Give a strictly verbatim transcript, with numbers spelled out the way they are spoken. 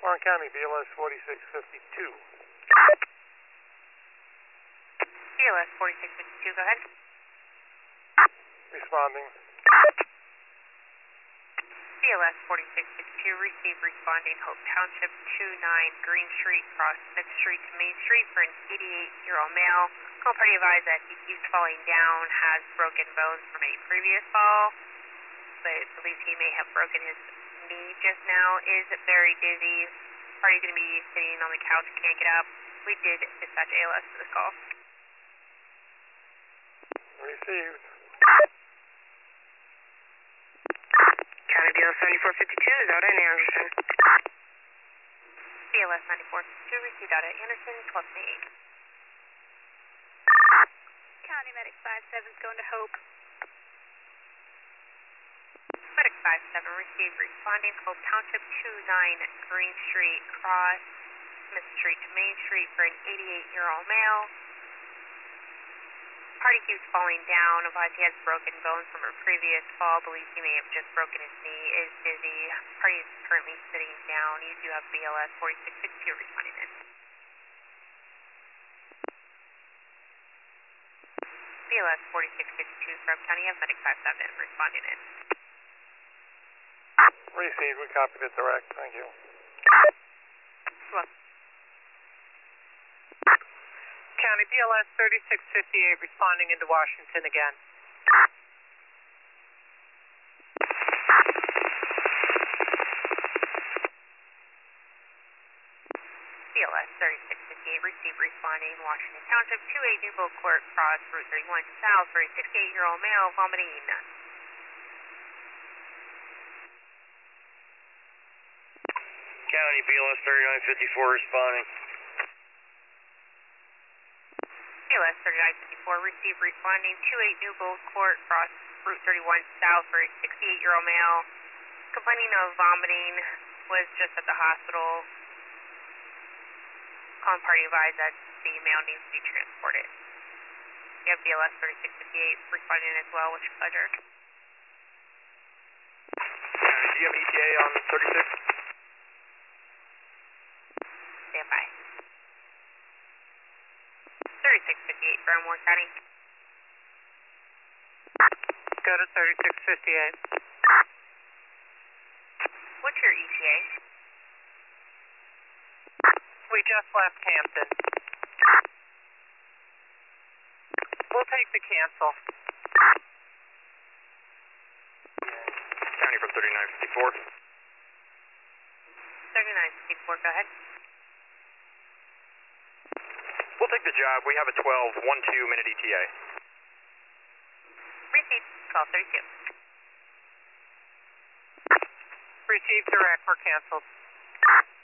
Warren County, B L S forty-six fifty-two. B L S forty-six fifty-two, go ahead. Responding. B L S forty-six fifty-two, receive responding Hope Township two nine Green Street, cross Smith Street to Main Street for an eighty-eight-year-old male. Call party advised that he keeps falling down, has broken bones from a previous fall, but believes he may have broken his knee just now, is very dizzy. Party's going to be sitting on the couch, can't get up. We did dispatch A L S for this call. Received. County B L S seventy-four fifty-two, is out at Anderson. B L S ninety-four fifty-two, received out at Anderson, twelve twenty-eight. County Medic five seven is going to Hope. Medic five seven, received responding Hope Township two nine Green Street, cross Smith Street to Main Street for an eighty-eight-year-old male. Party keeps falling down, advised he has broken bones from a previous fall, believes he may have just broken his knee, is dizzy. Party is currently sitting down. You do have B L S forty-six fifty-two responding in. B L S forty-six fifty-two from County, you have Medic five seven responding in. Received. We copied it direct. Thank you. Well, County B L S thirty-six fifty-eight responding into Washington again. B L S thirty-six fifty-eight, receive responding Washington Township two eight Newville Court, cross Route thirty-one south for a sixty-eight-year-old male vomiting. County B L S thirty-nine fifty-four responding. B L S thirty-nine fifty-four, receive responding two eight Newville Court, cross Route thirty-one south for a sixty-eight-year-old male complaining of vomiting, was just at the hospital. Calling party advised that the male needs to be transported. You have B L S thirty-six fifty-eight responding as well, with your pleasure. County, do you have an E T A on thirty-six? Stand by. thirty-six fifty-eight from Warren County. Go to thirty-six fifty-eight. What's your E T A? We just left Hampton. We'll take the cancel. County from thirty-nine fifty-four. thirty-nine fifty-four, go ahead. We'll take the job. We have a twelve one two minute E T A. Received, twelve thirty-two. Received direct, we're canceled.